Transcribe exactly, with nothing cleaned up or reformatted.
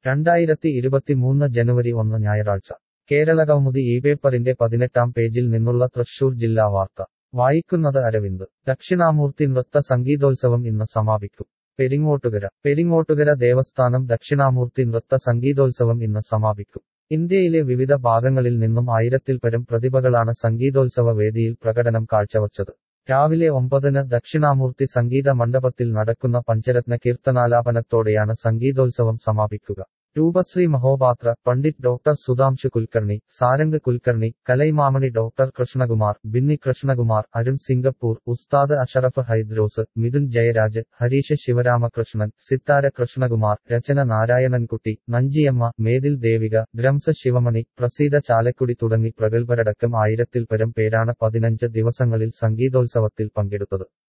രണ്ടായിരത്തി ഇരുപത്തിമൂന്ന് ജനുവരി ഒന്ന് ഞായറാഴ്ച കേരളകൗമുദി ഈ പേപ്പറിന്റെ പതിനെട്ടാം പേജിൽ നിന്നുള്ള തൃശൂർ ജില്ലാ വാർത്ത വായിക്കുന്നത് അരവിന്ദ്. ദക്ഷിണാമൂർത്തി നൃത്ത സംഗീതോത്സവം ഇന്ന് സമാപിക്കും. പെരിങ്ങോട്ടുകര പെരിങ്ങോട്ടുകര ദേവസ്ഥാനം ദക്ഷിണാമൂർത്തി നൃത്ത സംഗീതോത്സവം ഇന്ന് സമാപിക്കും. ഇന്ത്യയിലെ വിവിധ ഭാഗങ്ങളിൽ നിന്നും ആയിരത്തിൽപരം പ്രതിഭകളാണ് സംഗീതോത്സവ വേദിയിൽ പ്രകടനം കാഴ്ചവച്ചത്. രാവിലെ ഒമ്പതിന് ദക്ഷിണാമൂർത്തി സംഗീത മണ്ഡപത്തിൽ നടക്കുന്ന പഞ്ചരത്ന കീർത്തനാലാപനത്തോടെയാണ് സംഗീതോത്സവം സമാപിക്കുക. Roopashree Mahopatra, Pandit doctor Sudhanshu Kulkarni, Sarang Kulkarni, Kalaimamani doctor Krishnakumar, Binni Krishnakumar, Arun Singapore, Ustad Ashraf Haidros, Mithun Jayaraj, Harish Sivaramakrishnan, Sithara Krishnakumar, Rachana Narayanankutty, Nanjiyamma, Methil Devika, drums Sivamani, Praseetha Chalakudy തുടങ്ങി പ്രഗത്ഭരടക്കം ആയിരത്തിൽപരം പേരാണ് പതിനഞ്ച് ദിവസങ്ങളിൽ സംഗീതോത്സവത്തിൽ പങ്കെടുത്തത്.